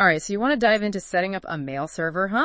All right, so you want to dive into setting up a mail server, huh?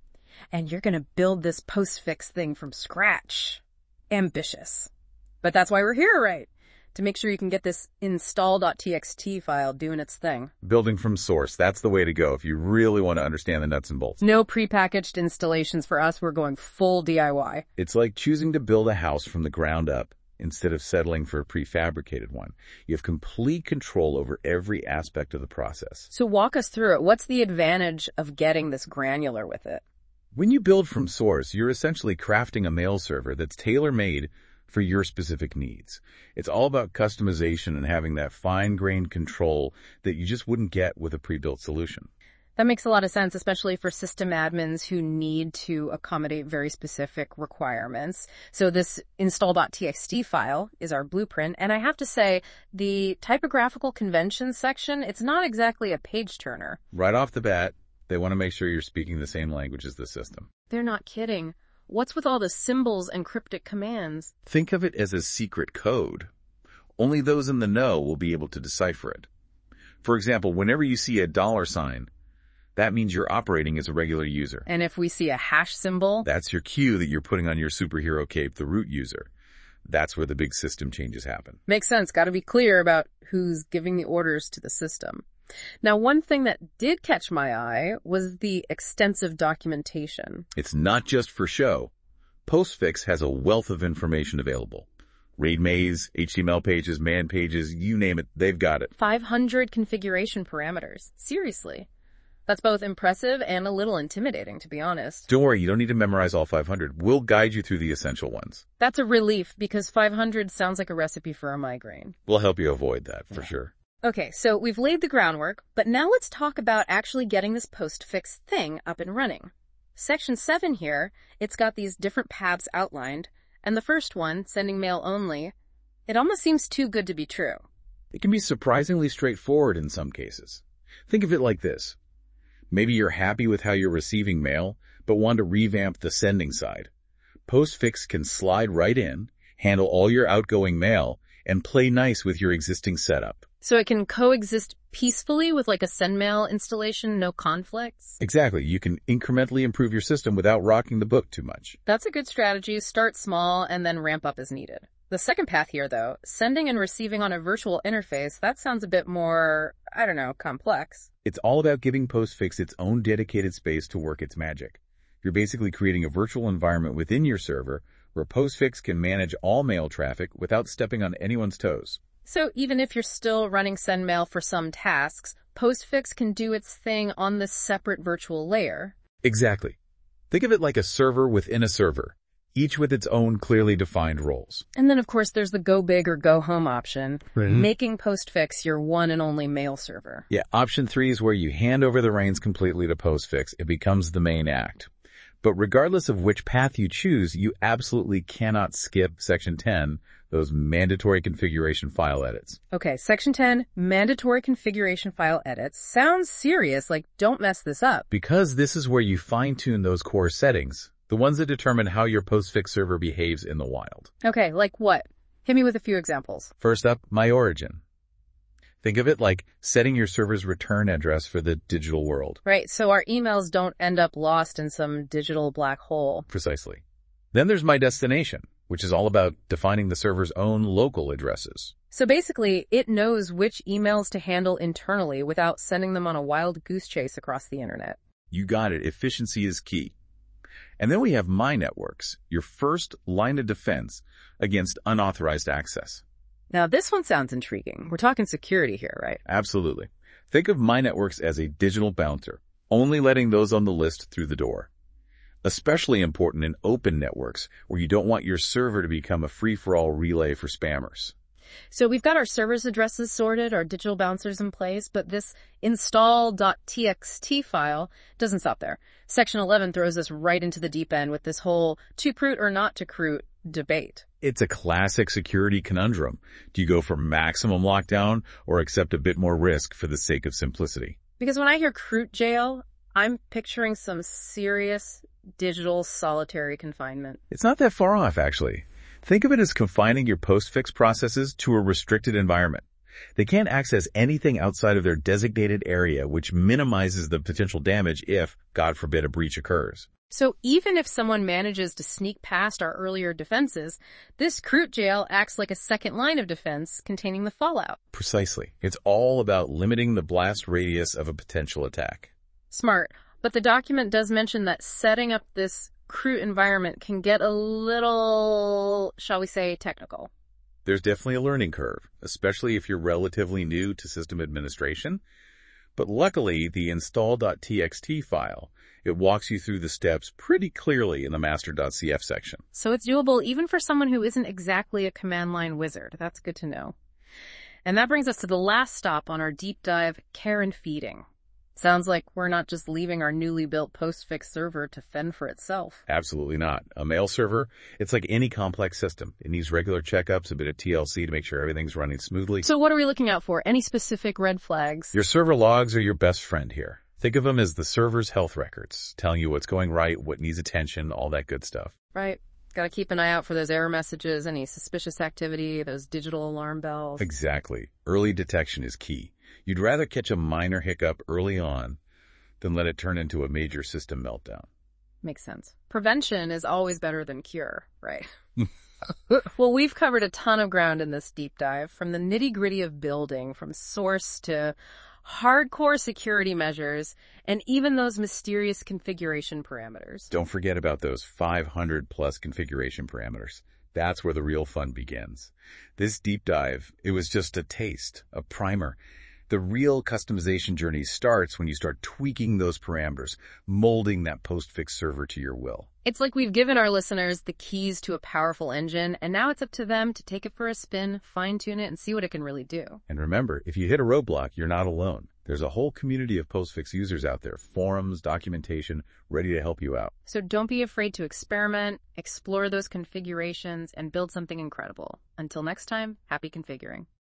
And you're going to build this postfix thing from scratch. Ambitious. But that's why we're here, right? To make sure you can get this install.txt file doing its thing. Building from source, that's the way to go if you really want to understand the nuts and bolts. No prepackaged installations for us. We're going full DIY. It's like choosing to build a house from the ground up instead of settling for a prefabricated one. You have complete control over every aspect of the process. So walk us through it. What's the advantage of getting this granular with it? When you build from source, you're essentially crafting a mail server that's tailor-made for your specific needs. It's all about customization and having that fine-grained control that you just wouldn't get with a pre-built solution. That makes a lot of sense, especially for system admins who need to accommodate very specific requirements. So this install.txt file is our blueprint. And I have to say, the typographical conventions section, it's not exactly a page turner. Right off the bat, they want to make sure you're speaking the same language as the system. They're not kidding. What's with all the symbols and cryptic commands? Think of it as a secret code. Only those in the know will be able to decipher it. For example, whenever you see a $sign, that means you're operating as a regular user. And if we see a hash symbol? That's your cue that you're putting on your superhero cape, the root user. That's where the big system changes happen. Makes sense. Got to be clear about who's giving the orders to the system. Now, one thing that did catch my eye was the extensive documentation. It's not just for show. Postfix has a wealth of information available. RAID maze, HTML pages, man pages, you name it, they've got it. 500 configuration parameters. Seriously. That's both impressive and a little intimidating, to be honest. Don't worry, you don't need to memorize all 500. We'll guide you through the essential ones. That's a relief, because 500 sounds like a recipe for a migraine. We'll help you avoid that, for sure. Okay, so we've laid the groundwork, but now let's talk about actually getting this postfix thing up and running. Section 7 here, it's got these different paths outlined, and the first one, sending mail only, it almost seems too good to be true. It can be surprisingly straightforward in some cases. Think of it like this. Maybe you're happy with how you're receiving mail, but want to revamp the sending side. Postfix can slide right in, handle all your outgoing mail, and play nice with your existing setup. So it can coexist peacefully with like a SendMail installation, no conflicts? Exactly. You can incrementally improve your system without rocking the boat too much. That's a good strategy. Start small and then ramp up as needed. The second path here, though, sending and receiving on a virtual interface, that sounds a bit more, complex. It's all about giving Postfix its own dedicated space to work its magic. You're basically creating a virtual environment within your server where Postfix can manage all mail traffic without stepping on anyone's toes. So even if you're still running SendMail for some tasks, Postfix can do its thing on this separate virtual layer. Exactly. Think of it like a server within a server, each with its own clearly defined roles. And then, of course, there's the go big or go home option, making Postfix your one and only mail server. Yeah, option 3 is where you hand over the reins completely to Postfix. It becomes the main act. But regardless of which path you choose, you absolutely cannot skip Section 10, those mandatory configuration file edits. Okay, Section 10, mandatory configuration file edits. Sounds serious, like don't mess this up. Because this is where you fine-tune those core settings, the ones that determine how your Postfix server behaves in the wild. Okay, like what? Hit me with a few examples. First up, my origin. Think of it like setting your server's return address for the digital world. Right, so our emails don't end up lost in some digital black hole. Precisely. Then there's my destination, which is all about defining the server's own local addresses. So basically, it knows which emails to handle internally without sending them on a wild goose chase across the internet. You got it. Efficiency is key. And then we have my networks, your first line of defense against unauthorized access. Now, this one sounds intriguing. We're talking security here, right? Absolutely. Think of my networks as a digital bouncer, only letting those on the list through the door. Especially important in open networks, where you don't want your server to become a free-for-all relay for spammers. So we've got our server's addresses sorted, our digital bouncers in place, but this install.txt file doesn't stop there. Section 11 throws us right into the deep end with this whole to crute or not to crute debate. It's a classic security conundrum. Do you go for maximum lockdown or accept a bit more risk for the sake of simplicity? Because when I hear crute jail, I'm picturing some serious digital solitary confinement. It's not that far off, actually. Think of it as confining your Postfix processes to a restricted environment. They can't access anything outside of their designated area, which minimizes the potential damage if, God forbid, a breach occurs. So even if someone manages to sneak past our earlier defenses, this Kroot jail acts like a second line of defense containing the fallout. Precisely. It's all about limiting the blast radius of a potential attack. Smart. But the document does mention that setting up this Kroot environment can get a little, shall we say, technical. There's definitely a learning curve, especially if you're relatively new to system administration. But luckily, the install.txt file, it walks you through the steps pretty clearly in the master.cf section. So it's doable even for someone who isn't exactly a command line wizard. That's good to know. And that brings us to the last stop on our deep dive, care and feeding. Sounds like we're not just leaving our newly built postfix server to fend for itself. Absolutely not. A mail server, it's like any complex system. It needs regular checkups, a bit of TLC to make sure everything's running smoothly. So what are we looking out for? Any specific red flags? Your server logs are your best friend here. Think of them as the server's health records, telling you what's going right, what needs attention, all that good stuff. Right. Gotta keep an eye out for those error messages, any suspicious activity, those digital alarm bells. Exactly. Early detection is key. You'd rather catch a minor hiccup early on than let it turn into a major system meltdown. Makes sense. Prevention is always better than cure, right? Well, we've covered a ton of ground in this deep dive, from the nitty-gritty of building, from source to hardcore security measures, and even those mysterious configuration parameters. Don't forget about those 500 plus configuration parameters. That's where the real fun begins. This deep dive, it was just a taste, a primer. The real customization journey starts when you start tweaking those parameters, molding that postfix server to your will. It's like we've given our listeners the keys to a powerful engine, and now it's up to them to take it for a spin, fine-tune it, and see what it can really do. And remember, if you hit a roadblock, you're not alone. There's a whole community of postfix users out there, forums, documentation, ready to help you out. So don't be afraid to experiment, explore those configurations, and build something incredible. Until next time, happy configuring.